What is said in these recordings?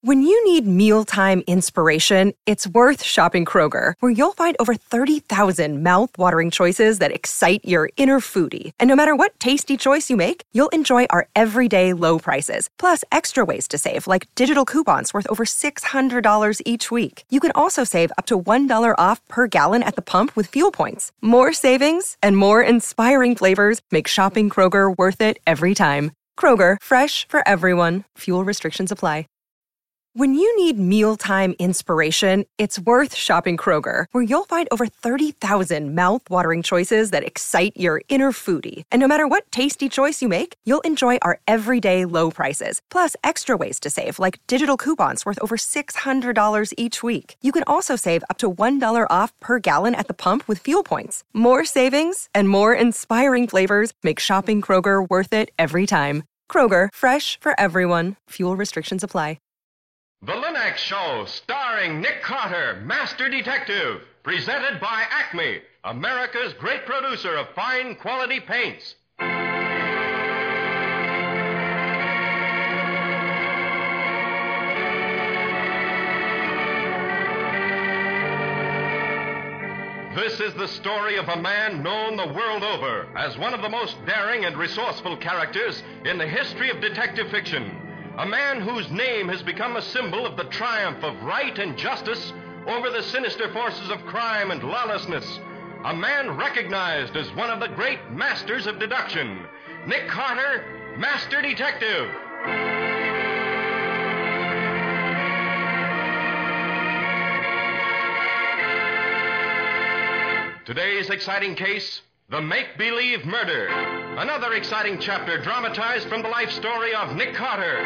When you need mealtime inspiration, it's worth shopping Kroger, where you'll find over 30,000 mouth-watering choices that excite your inner foodie. And no matter what tasty choice you make, you'll enjoy our everyday low prices, plus extra ways to save, like digital coupons worth over $600 each week. You can also save up to $1 off per gallon at the pump with fuel points. More savings and more inspiring flavors make shopping Kroger worth it every time. Kroger, fresh for everyone. Fuel restrictions apply. When you need mealtime inspiration, it's worth shopping Kroger, where you'll find over 30,000 mouth-watering choices that excite your inner foodie. And no matter what tasty choice you make, you'll enjoy our everyday low prices, plus extra ways to save, like digital coupons worth over $600 each week. You can also save up to $1 off per gallon at the pump with fuel points. More savings and more inspiring flavors make shopping Kroger worth it every time. Kroger, fresh for everyone. Fuel restrictions apply. The Linux Show, starring Nick Carter, Master Detective, presented by Acme, America's great producer of fine quality paints. This is the story of a man known the world over as one of the most daring and resourceful characters in the history of detective fiction. A man whose name has become a symbol of the triumph of right and justice over the sinister forces of crime and lawlessness. A man recognized as one of the great masters of deduction. Nick Carter, Master Detective. Today's exciting case, the Make-Believe Murder. Another exciting chapter dramatized from the life story of Nick Carter.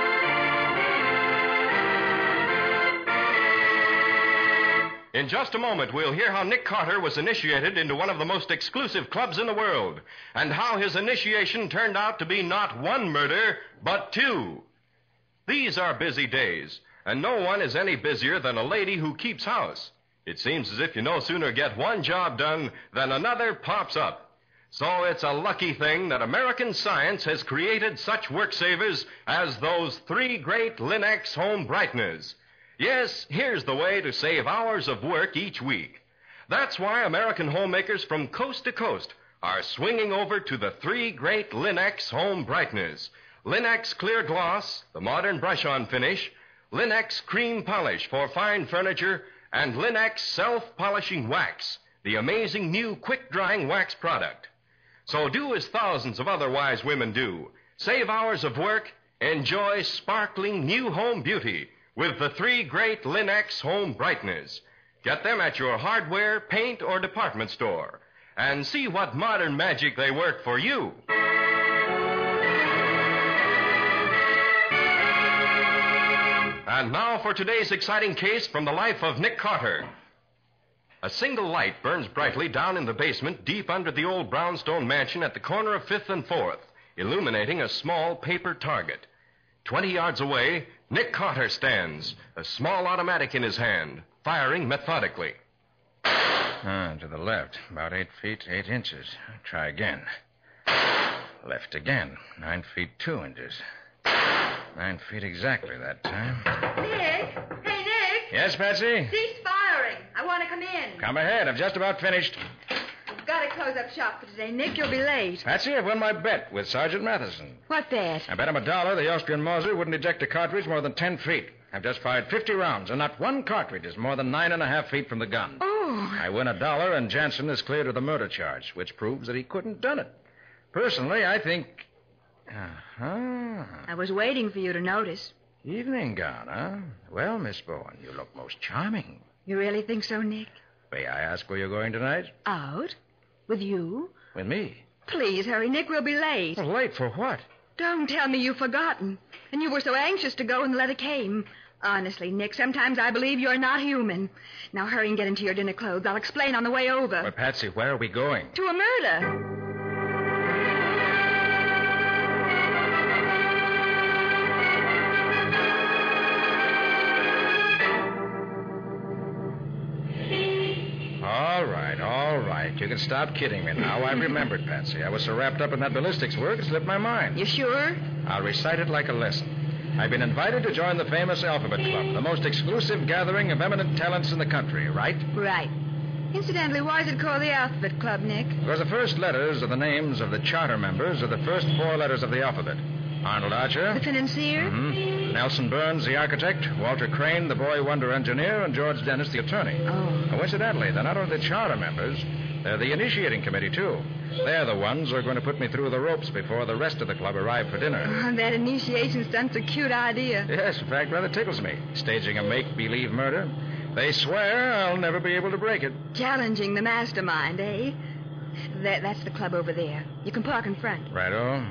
In just a moment, we'll hear how Nick Carter was initiated into one of the most exclusive clubs in the world, and how his initiation turned out to be not one murder, but two. These are busy days, and no one is any busier than a lady who keeps house. It seems as if you no sooner get one job done than another pops up. So it's a lucky thing that American science has created such work savers as those three great Linux home brighteners. Yes, here's the way to save hours of work each week. That's why American homemakers from coast to coast are swinging over to the three great Linux home brighteners. Linux Clear Gloss, the modern brush-on finish, Linux Cream Polish for fine furniture, and Linux Self-Polishing Wax, the amazing new quick-drying wax product. So do as thousands of other wise women do. Save hours of work, enjoy sparkling new home beauty with the three great Linux home brighteners. Get them at your hardware, paint, or department store, and see what modern magic they work for you. And now for today's exciting case from the life of Nick Carter. A single light burns brightly down in the basement deep under the old brownstone mansion at the corner of 5th and 4th, illuminating a small paper target. 20 yards away, Nick Carter stands, a small automatic in his hand, firing methodically. To the left, about 8 feet, 8 inches. Try again. Left again, 9 feet, 2 inches. 9 feet exactly that time. Nick? Hey, Nick? Yes, Patsy? Cease firing. I want to come in. Come ahead. I've just about finished. We've got to close up shop for today. Nick, you'll be late. Patsy, I've won my bet with Sergeant Matheson. What bet? I bet him $1 the Austrian Mauser wouldn't eject a cartridge more than 10 feet. I've just fired 50 rounds, and not one cartridge is more than 9.5 feet from the gun. Oh. I win $1, and Jansen is cleared of the murder charge, which proves that he couldn't done it. Personally, I think... I was waiting for you to notice. Evening gown, huh? Well, Miss Bowen, you look most charming. You really think so, Nick? May I ask where you're going tonight? Out? With you? With me? Please, hurry, Nick. We'll be late. Well, late for what? Don't tell me you've forgotten. And you were so anxious to go when the letter came. Honestly, Nick, sometimes I believe you're not human. Now hurry and get into your dinner clothes. I'll explain on the way over. But, Patsy, where are we going? To a murder. All right. You can stop kidding me now. I've remembered, Patsy. I was so wrapped up in that ballistics work, it slipped my mind. You sure? I'll recite it like a lesson. I've been invited to join the famous Alphabet Club, the most exclusive gathering of eminent talents in the country, right? Right. Incidentally, why is it called the Alphabet Club, Nick? Because the first letters of the names of the charter members are the first 4 letters of the alphabet. Arnold Archer. The financier? Mm-hmm. Nelson Burns, the architect. Walter Crane, the boy wonder engineer. And George Dennis, the attorney. Oh. Coincidentally, they're not only the charter members, they're the initiating committee, too. They're the ones who are going to put me through the ropes before the rest of the club arrive for dinner. Oh, that initiation stunt's a cute idea. Yes, in fact, rather tickles me. Staging a make-believe murder. They swear I'll never be able to break it. Challenging the mastermind, eh? That's the club over there. You can park in front. Righto.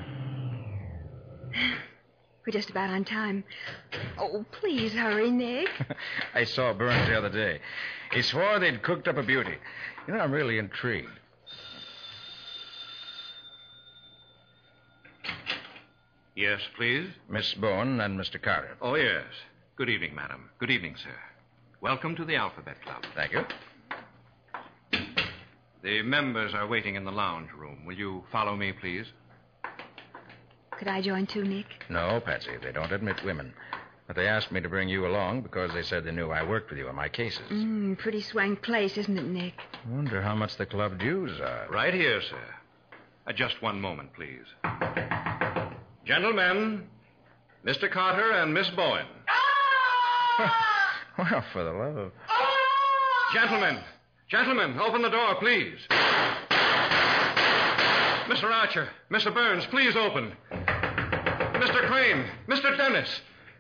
We're just about on time. Oh, please hurry, Nick. I saw Burns the other day. He swore they'd cooked up a beauty. You know, I'm really intrigued. Yes, please. Miss Bowen and Mr. Carter. Oh, yes. Good evening, madam. Good evening, sir. Welcome to the Alphabet Club. Thank you. The members are waiting in the lounge room. Will you follow me, please? Could I join too, Nick? No, Patsy, they don't admit women. But they asked me to bring you along because they said they knew I worked with you in my cases. Pretty swank place, isn't it, Nick? I wonder how much the club dues are. Right here, sir. Just one moment, please. Gentlemen, Mr. Carter and Miss Bowen. Well, for the love of... Gentlemen, open the door, please. Mr. Archer, Mr. Burns, please open. Mr. Crane, Mr. Dennis.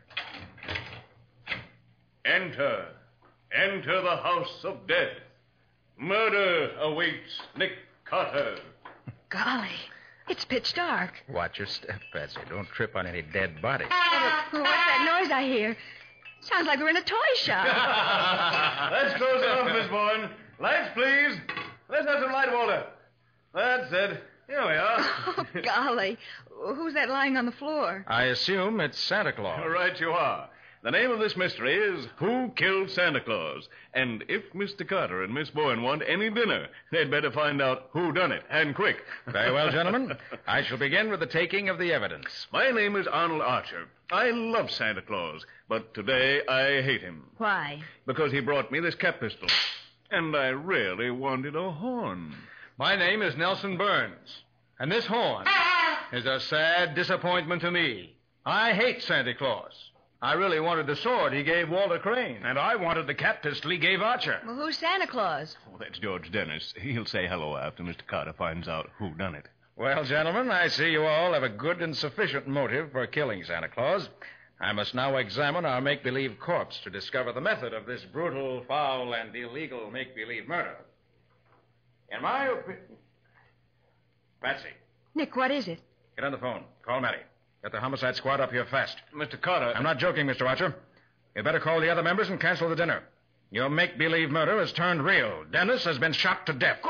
Enter the house of death. Murder awaits Nick Carter. Golly, it's pitch dark. Watch your step, Patsy. Don't trip on any dead body. What's that noise I hear? Sounds like we're in a toy shop. Let's close it off, Miss Bourne. Lights, please. Let's have some light water. That's it. Here we are. Oh, golly. Who's that lying on the floor? I assume it's Santa Claus. Right you are. The name of this mystery is Who Killed Santa Claus? And if Mr. Carter and Miss Bowen want any dinner, they'd better find out who done it, and quick. Very well, gentlemen. I shall begin with the taking of the evidence. My name is Arnold Archer. I love Santa Claus, but today I hate him. Why? Because he brought me this cap pistol. And I really wanted a horn. My name is Nelson Burns, and this horn is a sad disappointment to me. I hate Santa Claus. I really wanted the sword he gave Walter Crane. And I wanted the cap pistol he gave Archer. Well, who's Santa Claus? Oh, that's George Dennis. He'll say hello after Mr. Carter finds out who done it. Well, gentlemen, I see you all have a good and sufficient motive for killing Santa Claus. I must now examine our make-believe corpse to discover the method of this brutal, foul, and illegal make-believe murder. In my opinion... Patsy, Nick, what is it? get on the phone. Call Matty. Get the homicide squad up here fast. Mr. Carter... I'm not joking, Mr. Archer. You'd better call the other members and cancel the dinner. Your make-believe murder has turned real. Dennis has been shot to death.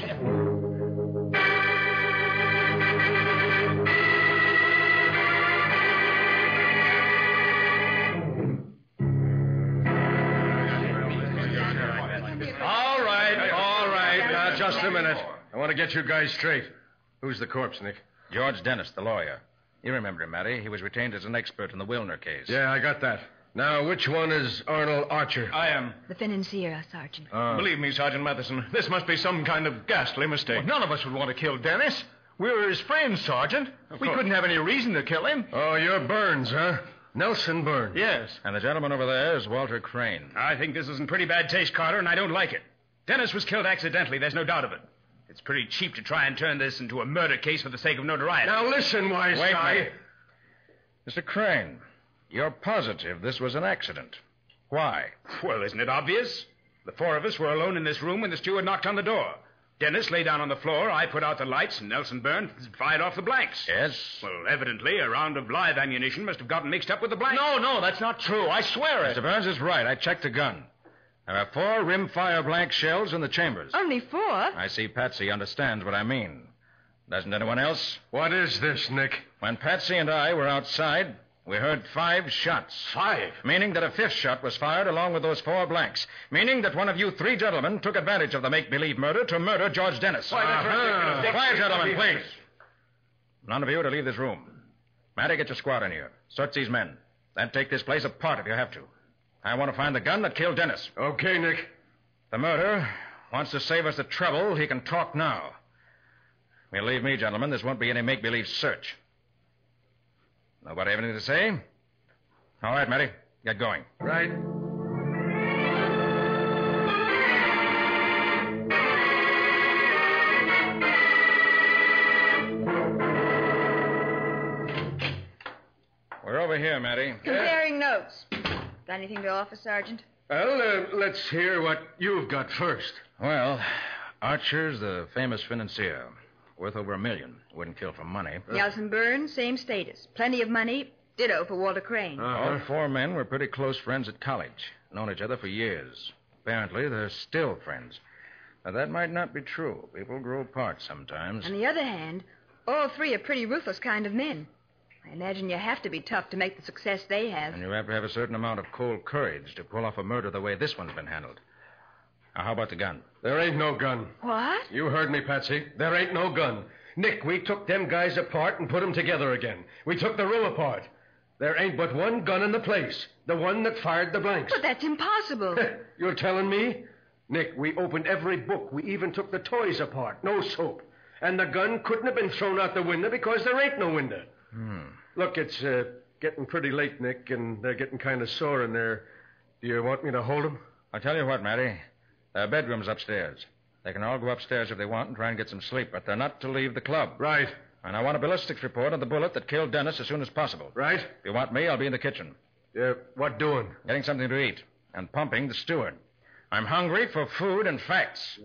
All right. Now, just a minute. I want to get you guys straight. Who's the corpse, Nick? George Dennis, the lawyer. You remember him, Matty. He was retained as an expert in the Wilner case. Yeah, I got that. Now, which one is Arnold Archer? I am. The financier, Sergeant. Believe me, Sergeant Matheson, this must be some kind of ghastly mistake. Well, none of us would want to kill Dennis. We were his friends, Sergeant. We couldn't have any reason to kill him. Oh, you're Burns, huh? Nelson Burns. Yes. And the gentleman over there is Walter Crane. I think this is in pretty bad taste, Carter, and I don't like it. Dennis was killed accidentally, there's no doubt of it. It's pretty cheap to try and turn this into a murder case for the sake of notoriety. Now, listen, wise guy. Wait. Mr. Crane, you're positive this was an accident. Why? Well, isn't it obvious? The 4 of us were alone in this room when the steward knocked on the door. Dennis lay down on the floor, I put out the lights, and Nelson Burns fired off the blanks. Yes? Well, evidently, a round of live ammunition must have gotten mixed up with the blanks. No, that's not true. I swear it. Mr. Burns is right. I checked the gun. There are 4 rimfire blank shells in the chambers. Only 4? I see Patsy understands what I mean. Doesn't anyone else? What is this, Nick? When Patsy and I were outside, we heard 5 shots. 5? Meaning that a 5th shot was fired along with those 4 blanks. Meaning that one of you 3 gentlemen took advantage of the make-believe murder to murder George Dennis. Why, that's ridiculous. Quiet, gentlemen, please. None of you to leave this room. Matty, get your squad in here. Search these men. Then take this place apart if you have to. I want to find the gun that killed Dennis. Okay, Nick. The murderer wants to save us the trouble. He can talk now. Believe me, gentlemen, this won't be any make-believe search. Nobody have anything to say? All right, Matty. Get going. Right. We're over here, Matty. Comparing notes. Got anything to offer, Sergeant? Well, let's hear what you've got first. Well, Archer's the famous financier. Worth over $1 million. Wouldn't kill for money. Nelson Burns, same status. Plenty of money. Ditto for Walter Crane. All four men were pretty close friends at college. Known each other for years. Apparently, they're still friends. Now, that might not be true. People grow apart sometimes. On the other hand, all three are pretty ruthless kind of men. I imagine you have to be tough to make the success they have. And you have to have a certain amount of cold courage to pull off a murder the way this one's been handled. Now, how about the gun? There ain't no gun. What? You heard me, Patsy. There ain't no gun. Nick, we took them guys apart and put them together again. We took the room apart. There ain't but one gun in the place. The one that fired the blanks. But that's impossible. You're telling me? Nick, we opened every book. We even took the toys apart. No soap. And the gun couldn't have been thrown out the window because there ain't no window. Look, it's getting pretty late, Nick, and they're getting kind of sore in there. Do you want me to hold them? I'll tell you what, Matty. Their bedroom's upstairs. They can all go upstairs if they want and try and get some sleep, but they're not to leave the club. Right. And I want a ballistics report on the bullet that killed Dennis as soon as possible. Right. If you want me, I'll be in the kitchen. What doing? Getting something to eat and pumping the steward. I'm hungry for food and facts.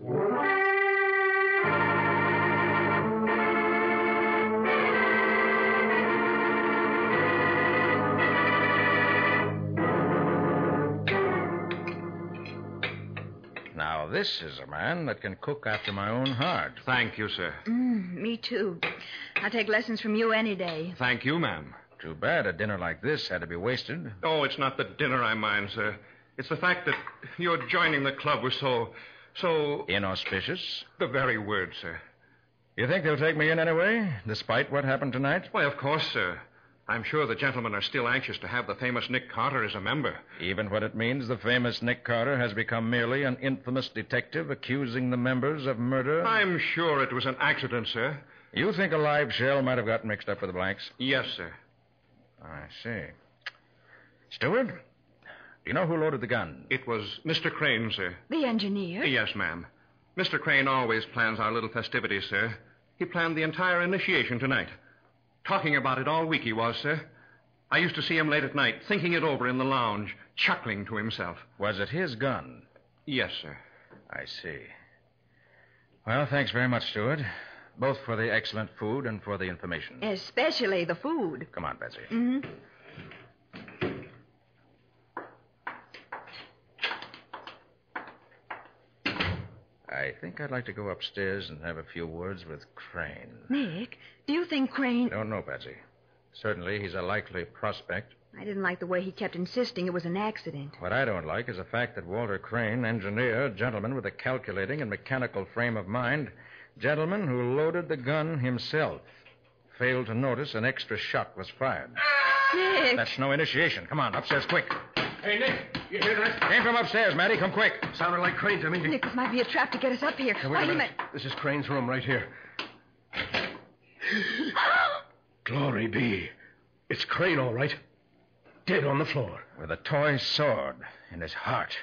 Now, this is a man that can cook after my own heart. Thank you, sir. Me too. I'll take lessons from you any day. Thank you, ma'am. Too bad a dinner like this had to be wasted. Oh, it's not the dinner I mind, sir. It's the fact that your joining the club was so... Inauspicious? The very word, sir. You think they'll take me in anyway, despite what happened tonight? Why, of course, sir. I'm sure the gentlemen are still anxious to have the famous Nick Carter as a member. Even when it means the famous Nick Carter has become merely an infamous detective accusing the members of murder? I'm sure it was an accident, sir. You think a live shell might have gotten mixed up with the blanks? Yes, sir. I see. Steward, do you know who loaded the gun? It was Mr. Crane, sir. The engineer? Yes, ma'am. Mr. Crane always plans our little festivities, sir. He planned the entire initiation tonight. Talking about it all week he was, sir. I used to see him late at night, thinking it over in the lounge, chuckling to himself. Was it his gun? Yes, sir. I see. Well, thanks very much, Steward. Both for the excellent food and for the information. Especially the food. Come on, Betsy. Mm-hmm. I think I'd like to go upstairs and have a few words with Crane. Nick, do you think Crane... Don't know, Betsy. Certainly, he's a likely prospect. I didn't like the way he kept insisting it was an accident. What I don't like is the fact that Walter Crane, engineer, gentleman with a calculating and mechanical frame of mind, gentleman who loaded the gun himself, failed to notice an extra shot was fired. Nick! That's no initiation. Come on, upstairs, quick. Hey, Nick, you hear that? Came from upstairs, Matty. Come quick. Sounded like Crane to me. Nick, this might be a trap to get us up here. Wait a minute. This is Crane's room right here. Glory be. It's Crane, all right. Dead on the floor. With a toy sword in his heart.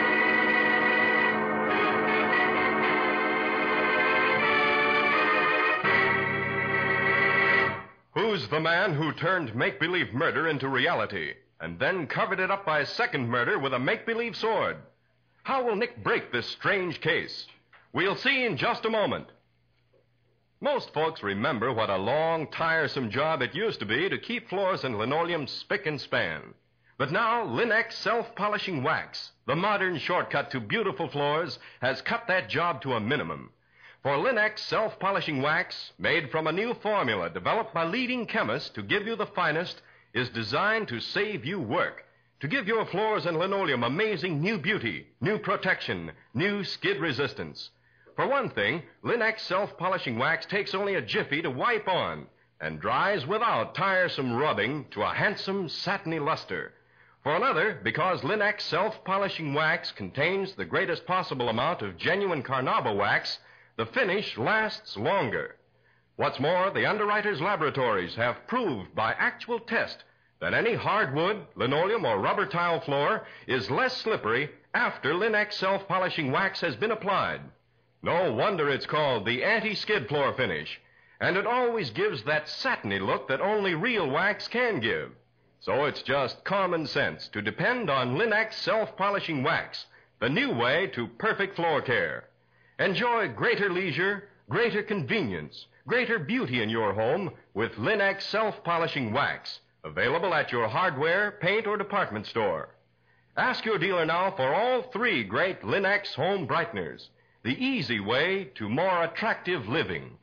Who's the man who turned make-believe murder into reality and then covered it up by a second murder with a make-believe sword? How will Nick break this strange case? We'll see in just a moment. Most folks remember what a long, tiresome job it used to be to keep floors and linoleum spick and span. But now, Linex self-polishing wax, the modern shortcut to beautiful floors, has cut that job to a minimum. For Linex self-polishing wax, made from a new formula developed by leading chemists to give you the finest, is designed to save you work, to give your floors and linoleum amazing new beauty, new protection, new skid resistance. For one thing, Linex self-polishing wax takes only a jiffy to wipe on, and dries without tiresome rubbing to a handsome satiny luster. For another, because Linex self-polishing wax contains the greatest possible amount of genuine carnauba wax, the finish lasts longer. What's more, the underwriters' laboratories have proved by actual test that any hardwood, linoleum, or rubber tile floor is less slippery after Linex self-polishing wax has been applied. No wonder it's called the anti-skid floor finish, and it always gives that satiny look that only real wax can give. So it's just common sense to depend on Linex self-polishing wax, the new way to perfect floor care. Enjoy greater leisure, greater convenience, greater beauty in your home with Linex self-polishing wax, available at your hardware, paint, or department store. Ask your dealer now for all 3 great Linex home brighteners, the easy way to more attractive living.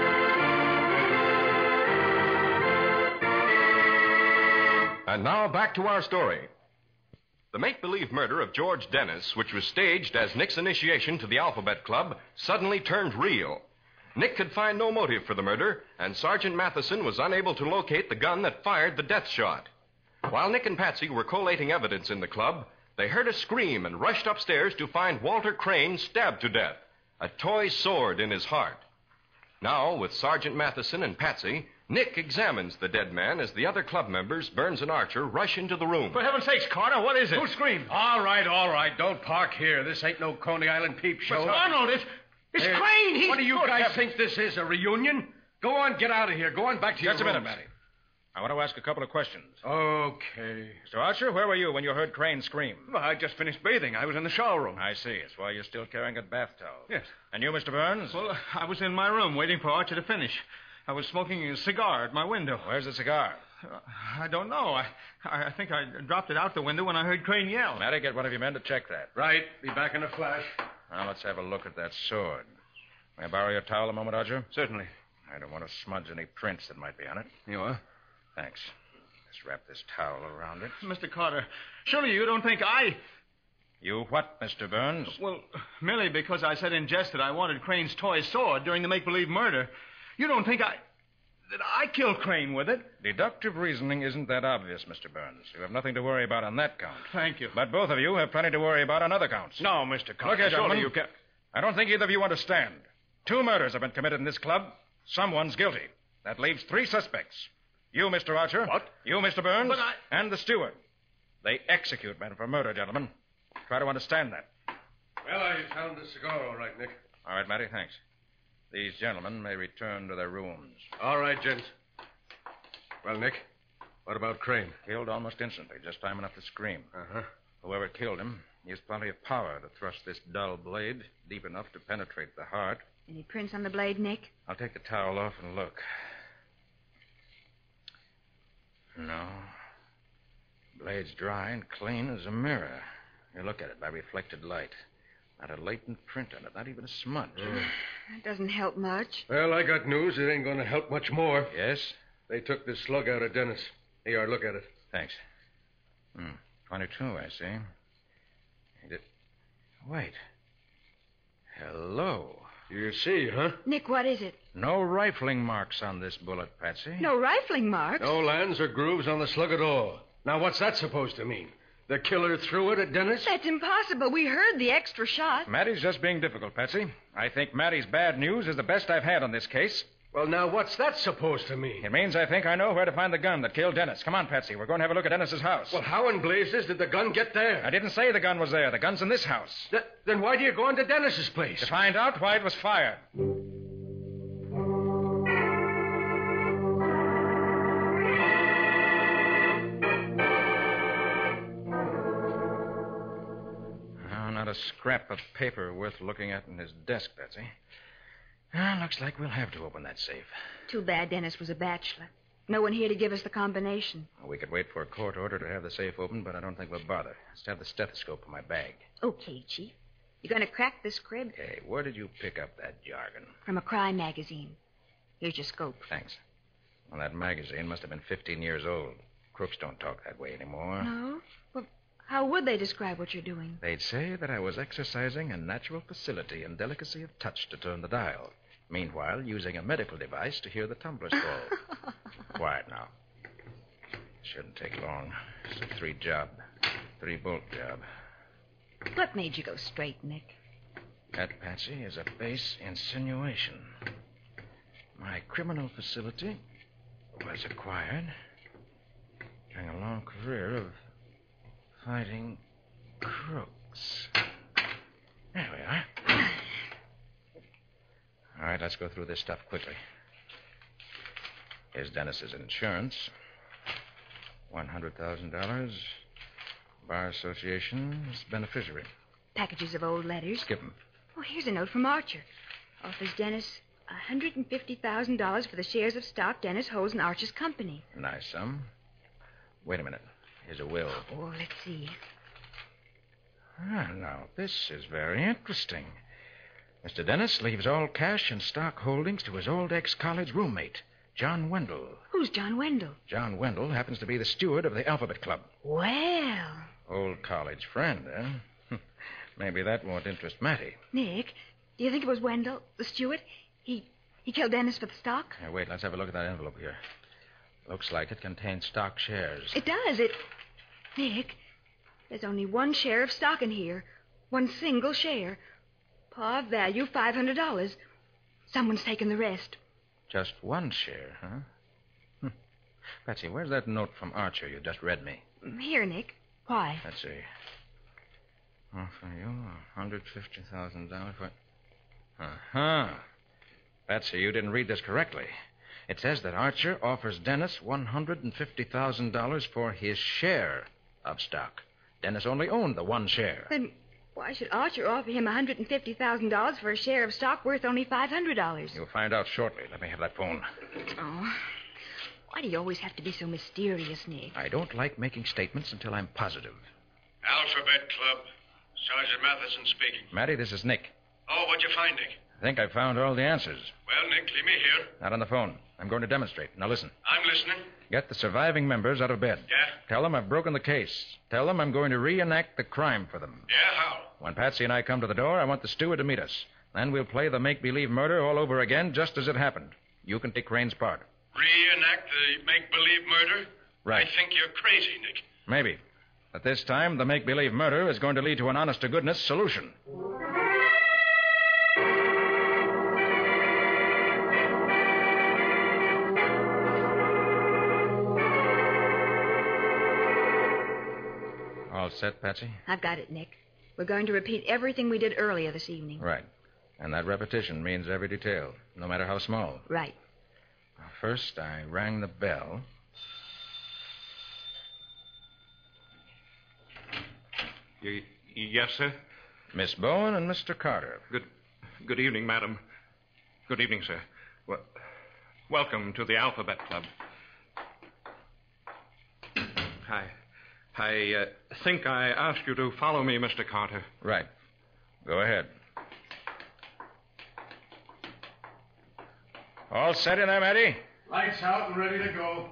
And now back to our story. The make-believe murder of George Dennis, which was staged as Nick's initiation to the Alphabet Club, suddenly turned real. Nick could find no motive for the murder, and Sergeant Matheson was unable to locate the gun that fired the death shot. While Nick and Patsy were collating evidence in the club, they heard a scream and rushed upstairs to find Walter Crane stabbed to death, a toy sword in his heart. Now, with Sergeant Matheson and Patsy, Nick examines the dead man as the other club members, Burns and Archer, rush into the room. For heaven's sakes, Carter, what is it? Who screamed? All right. Don't park here. This ain't no Coney Island peep show. But Arnold, it's Crane. What do you guys think this is, a reunion? Go on, get out of here. Go on back to your Just a minute, rooms. Matty. I want to ask a couple of questions. Okay. Mr. Archer, where were you when you heard Crane scream? Well, I just finished bathing. I was in the shower room. I see. It's why you're still carrying a bath towel. Yes. And you, Mr. Burns? Well, I was in my room waiting for Archer to finish. I was smoking a cigar at my window. Where's the cigar? I don't know. I think I dropped it out the window when I heard Crane yell. Matty, get one of your men to check that. Right. Be back in a flash. Now, let's have a look at that sword. May I borrow your towel a moment, Archer? Certainly. I don't want to smudge any prints that might be on it. You are? Thanks. Just wrap this towel around it. Mr. Carter, surely you don't think I... You what, Mr. Burns? Well, merely because I said in jest that I wanted Crane's toy sword during the make-believe murder. You don't think that I killed Crane with it? Deductive reasoning isn't that obvious, Mr. Burns. You have nothing to worry about on that count. Thank you. But both of you have plenty to worry about on other counts. No, Mr. Carter. Look here, surely gentlemen. you can... I don't think either of you understand. 2 murders have been committed in this club. Someone's guilty. That leaves 3 suspects. You, Mr. Archer. What? You, Mr. Burns. But And the steward. They execute men for murder, gentlemen. Try to understand that. Well, I found the cigar all right, Nick. All right, Matty, thanks. These gentlemen may return to their rooms. All right, gents. Well, Nick, what about Crane? Killed almost instantly, just time enough to scream. Uh-huh. Whoever killed him used plenty of power to thrust this dull blade deep enough to penetrate the heart. Any prints on the blade, Nick? I'll take the towel off and look. No. Blade's dry and clean as a mirror. You look at it by reflected light. Not a latent print on it, not even a smudge. That doesn't help much. Well, I got news. It ain't going to help much more. Yes? They took the slug out of Dennis. Here, look at it. Thanks. 22, I see. Wait. Hello. You see, huh? Nick, what is it? No rifling marks on this bullet, Patsy. No rifling marks. No lands or grooves on the slug at all. Now, what's that supposed to mean? The killer threw it at Dennis? That's impossible. We heard the extra shot. Matty's just being difficult, Patsy. I think Matty's bad news is the best I've had on this case. Well, now, what's that supposed to mean? It means I think I know where to find the gun that killed Dennis. Come on, Patsy. We're going to have a look at Dennis's house. Well, how in blazes did the gun get there? I didn't say the gun was there. The gun's in this house. Then why do you go into Dennis's place? To find out why it was fired. Oh, not a scrap of paper worth looking at in his desk, Patsy. Looks like we'll have to open that safe. Too bad Dennis was a bachelor. No one here to give us the combination. We could wait for a court order to have the safe open, but I don't think we'll bother. Just have the stethoscope in my bag. Okay, Chief. You going to crack this crib? Hey, where did you pick up that jargon? From a crime magazine. Here's your scope. Thanks. Well, that magazine must have been 15 years old. Crooks don't talk that way anymore. No? Well, how would they describe what you're doing? They'd say that I was exercising a natural facility and delicacy of touch to turn the dial. Meanwhile, using a medical device to hear the tumblers fall. Quiet now. Shouldn't take long. It's a 3-bolt job. What made you go straight, Nick? That, Patsy, is a base insinuation. My criminal facility was acquired during a long career of fighting crooks. There we are. All right, let's go through this stuff quickly. Here's Dennis's insurance. $100,000. Bar Association's beneficiary. Packages of old letters. Skip 'em. Oh, here's a note from Archer. Offers Dennis $150,000 for the shares of stock Dennis holds in Archer's company. Nice sum. Wait a minute. Here's a will. Oh, let's see. Now, this is very interesting. Mr. Dennis leaves all cash and stock holdings to his old ex-college roommate, John Wendell. Who's John Wendell? John Wendell happens to be the steward of the Alphabet Club. Well. Old college friend, eh? Maybe that won't interest Mattie. Nick, do you think it was Wendell, the steward? He killed Dennis for the stock? Hey, wait, let's have a look at that envelope here. Looks like it contains stock shares. It does. Nick, there's only one share of stock in here. One single share. Par value $500. Someone's taken the rest. Just one share, huh? Patsy, where's that note from Archer you just read me? Here, Nick. Why? Let's see. For you, $150,000 for... Uh-huh. Patsy, you didn't read this correctly. It says that Archer offers Dennis $150,000 for his share of stock. Dennis only owned the one share. Then why should Archer offer him $150,000 for a share of stock worth only $500? You'll find out shortly. Let me have that phone. Oh, why do you always have to be so mysterious, Nick? I don't like making statements until I'm positive. Alphabet Club. Sergeant Matheson speaking. Mattie, this is Nick. Oh, what'd you find, Nick? I think I found all the answers. Well, Nick, leave me here. Not on the phone. I'm going to demonstrate. Now listen. I'm listening. Get the surviving members out of bed. Yeah? Tell them I've broken the case. Tell them I'm going to reenact the crime for them. Yeah, how? When Patsy and I come to the door, I want the steward to meet us. Then we'll play the make-believe murder all over again, just as it happened. You can take Crane's part. Reenact the make-believe murder? Right. I think you're crazy, Nick. Maybe. But this time, the make-believe murder is going to lead to an honest-to-goodness solution. All set, Patsy? I've got it, Nick. We're going to repeat everything we did earlier this evening. Right. And that repetition means every detail, no matter how small. Right. First, I rang the bell. Yes, sir? Miss Bowen and Mr. Carter. Good evening, madam. Good evening, sir. Welcome to the Alphabet Club. I think I asked you to follow me, Mr. Carter. Right. Go ahead. All set in there, Mattie? Lights out and ready to go.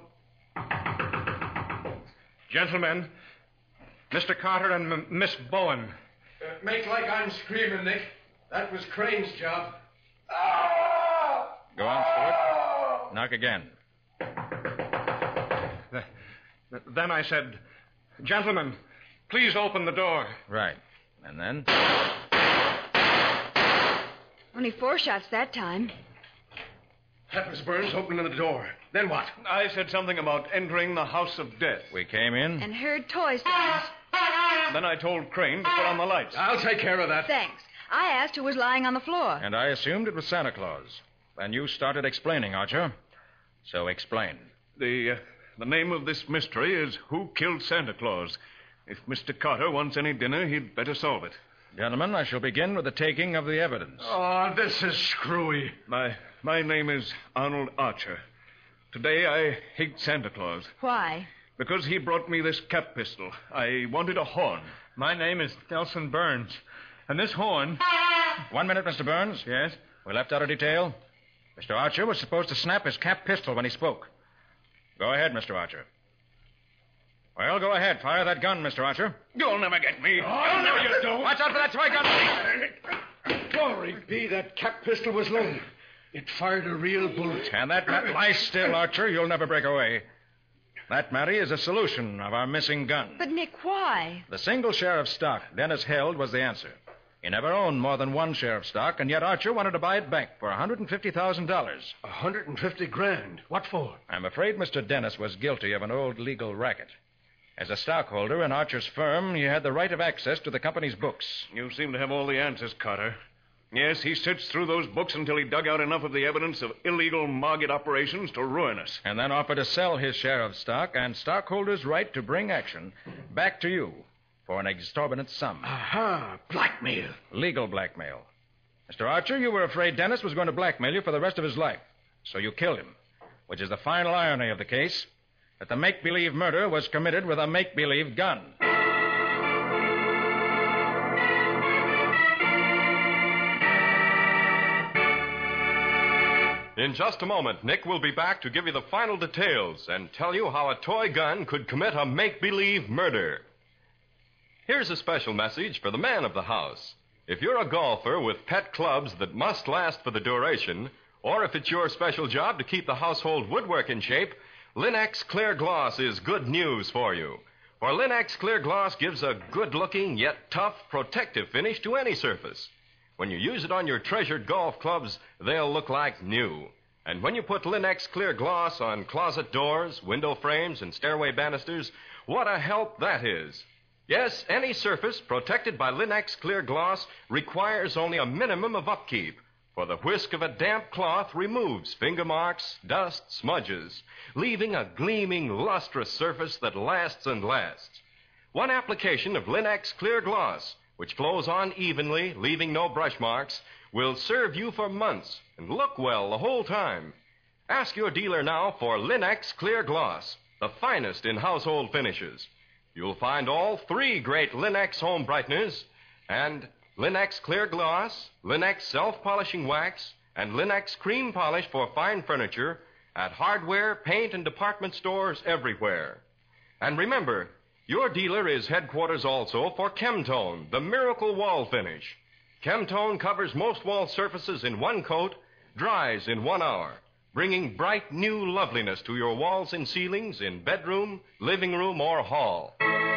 Gentlemen, Mr. Carter and Miss Bowen. Make like I'm screaming, Nick. That was Crane's job. Go on, Stuart. Knock again. Then I said, gentlemen, please open the door. Right. And then? Only 4 shots that time. That was Burns opening the door. Then what? I said something about entering the house of death. We came in. And heard toy sounds. Then I told Crane to put on the lights. I'll take care of that. Thanks. I asked who was lying on the floor. And I assumed it was Santa Claus. Then you started explaining, Archer. So explain. The name of this mystery is Who Killed Santa Claus? If Mr. Carter wants any dinner, he'd better solve it. Gentlemen, I shall begin with the taking of the evidence. Oh, this is screwy. My name is Arnold Archer. Today I hate Santa Claus. Why? Because he brought me this cap pistol. I wanted a horn. My name is Nelson Burns. And this horn... 1 minute, Mr. Burns. Yes? We left out a detail. Mr. Archer was supposed to snap his cap pistol when he spoke. Go ahead, Mr. Archer. Well, go ahead. Fire that gun, Mr. Archer. You'll never get me. Oh, no, you don't. Watch out for that toy gun. Glory be, that cap pistol was loaded. It fired a real bullet. And that lie still, Archer. You'll never break away. That, Mary, is a solution of our missing gun. But, Nick, why? The single share of stock Dennis held was the answer. He never owned more than one share of stock, and yet Archer wanted to buy it back for $150,000. $150,000? What for? I'm afraid Mr. Dennis was guilty of an old legal racket. As a stockholder in Archer's firm, he had the right of access to the company's books. You seem to have all the answers, Carter. Yes, he searched through those books until he dug out enough of the evidence of illegal market operations to ruin us. And then offered to sell his share of stock and stockholders' right to bring action back to you for an exorbitant sum. Aha, blackmail. Legal blackmail. Mr. Archer, you were afraid Dennis was going to blackmail you for the rest of his life. So you killed him, which is the final irony of the case, that the make-believe murder was committed with a make-believe gun. In just a moment, Nick will be back to give you the final details and tell you how a toy gun could commit a make-believe murder. Here's a special message for the man of the house. If you're a golfer with pet clubs that must last for the duration, or if it's your special job to keep the household woodwork in shape, Linex Clear Gloss is good news for you. For Linex Clear Gloss gives a good-looking yet tough protective finish to any surface. When you use it on your treasured golf clubs, they'll look like new. And when you put Linex Clear Gloss on closet doors, window frames, and stairway banisters, what a help that is. Yes, any surface protected by Linex Clear Gloss requires only a minimum of upkeep, for the whisk of a damp cloth removes finger marks, dust, smudges, leaving a gleaming, lustrous surface that lasts and lasts. One application of Linex Clear Gloss, which flows on evenly, leaving no brush marks, will serve you for months and look well the whole time. Ask your dealer now for Linex Clear Gloss, the finest in household finishes. You'll find all three great Linex home brighteners and Linex Clear Gloss, Linex Self-Polishing Wax, and Linex Cream Polish for fine furniture at hardware, paint, and department stores everywhere. And remember, your dealer is headquarters also for Chemtone, the miracle wall finish. Chemtone covers most wall surfaces in one coat, dries in 1 hour, bringing bright new loveliness to your walls and ceilings in bedroom, living room, or hall.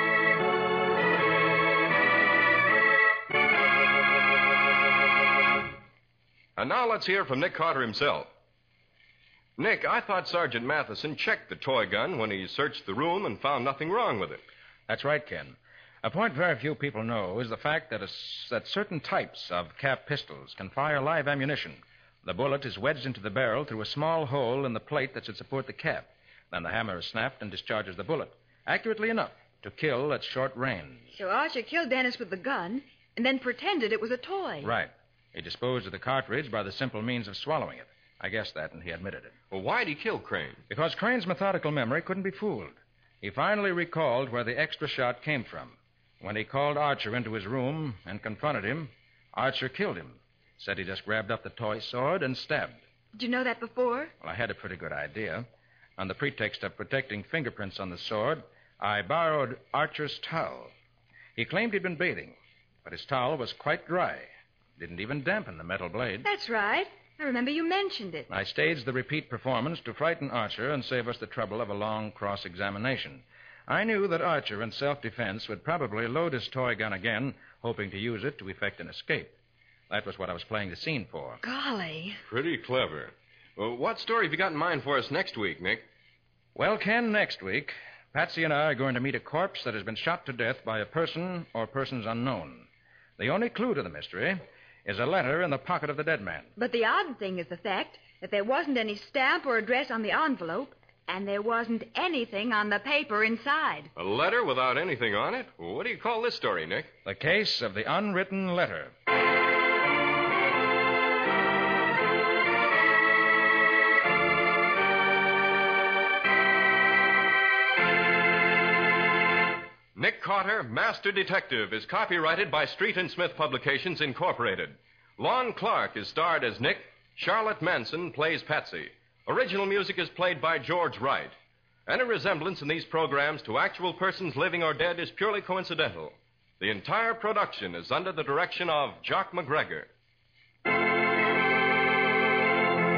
And now let's hear from Nick Carter himself. Nick, I thought Sergeant Matheson checked the toy gun when he searched the room and found nothing wrong with it. That's right, Ken. A point very few people know is the fact that certain types of cap pistols can fire live ammunition. The bullet is wedged into the barrel through a small hole in the plate that should support the cap. Then the hammer is snapped and discharges the bullet, accurately enough to kill at short range. So Archer killed Dennis with the gun and then pretended it was a toy. Right. He disposed of the cartridge by the simple means of swallowing it. I guessed that, and he admitted it. Well, why'd he kill Crane? Because Crane's methodical memory couldn't be fooled. He finally recalled where the extra shot came from. When he called Archer into his room and confronted him, Archer killed him. Said he just grabbed up the toy sword and stabbed. Did you know that before? Well, I had a pretty good idea. On the pretext of protecting fingerprints on the sword, I borrowed Archer's towel. He claimed he'd been bathing, but his towel was quite dry. Didn't even dampen the metal blade. That's right. I remember you mentioned it. I staged the repeat performance to frighten Archer and save us the trouble of a long cross-examination. I knew that Archer, in self-defense, would probably load his toy gun again, hoping to use it to effect an escape. That was what I was playing the scene for. Golly. Pretty clever. Well, what story have you got in mind for us next week, Nick? Well, Ken, next week, Patsy and I are going to meet a corpse that has been shot to death by a person or persons unknown. The only clue to the mystery is a letter in the pocket of the dead man. But the odd thing is the fact that there wasn't any stamp or address on the envelope, and there wasn't anything on the paper inside. A letter without anything on it? What do you call this story, Nick? The Case of the Unwritten Letter. Nick Carter, Master Detective, is copyrighted by Street and Smith Publications, Incorporated. Lon Clark is starred as Nick. Charlotte Manson plays Patsy. Original music is played by George Wright. Any resemblance in these programs to actual persons living or dead is purely coincidental. The entire production is under the direction of Jock McGregor.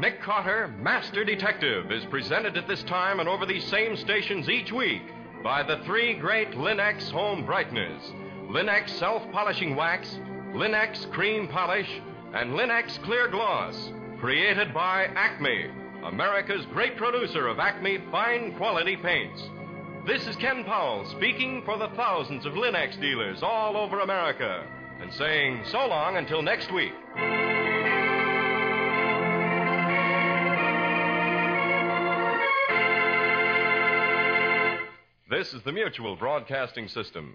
Nick Carter, Master Detective, is presented at this time and over these same stations each week by the three great Linex home brighteners: Linex self-polishing wax, Linex cream polish, and Linex clear gloss, created by Acme, America's great producer of Acme fine quality paints. This is Ken Powell speaking for the thousands of Linex dealers all over America and saying so long until next week. This is the Mutual Broadcasting System.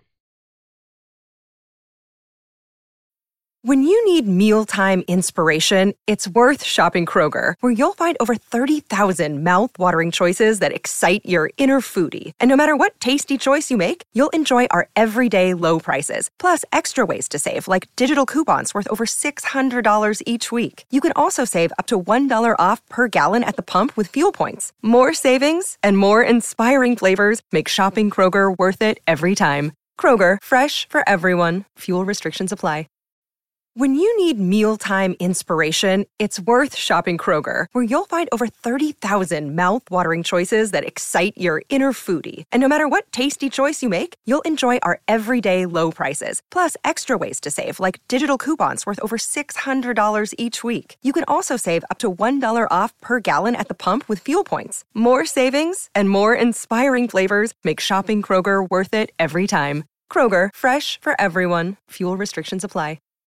When you need mealtime inspiration, it's worth shopping Kroger, where you'll find over 30,000 mouth-watering choices that excite your inner foodie. And no matter what tasty choice you make, you'll enjoy our everyday low prices, plus extra ways to save, like digital coupons worth over $600 each week. You can also save up to $1 off per gallon at the pump with fuel points. More savings and more inspiring flavors make shopping Kroger worth it every time. Kroger, fresh for everyone. Fuel restrictions apply. When you need mealtime inspiration, it's worth shopping Kroger, where you'll find over 30,000 mouth-watering choices that excite your inner foodie. And no matter what tasty choice you make, you'll enjoy our everyday low prices, plus extra ways to save, like digital coupons worth over $600 each week. You can also save up to $1 off per gallon at the pump with fuel points. More savings and more inspiring flavors make shopping Kroger worth it every time. Kroger, fresh for everyone. Fuel restrictions apply.